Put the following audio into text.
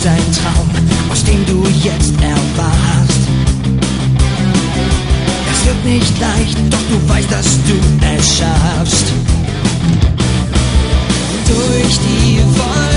ein Traum, aus dem du jetzt erwachst. Es wird nicht leicht, doch du weißt, dass du es schaffst. Durch die Wolken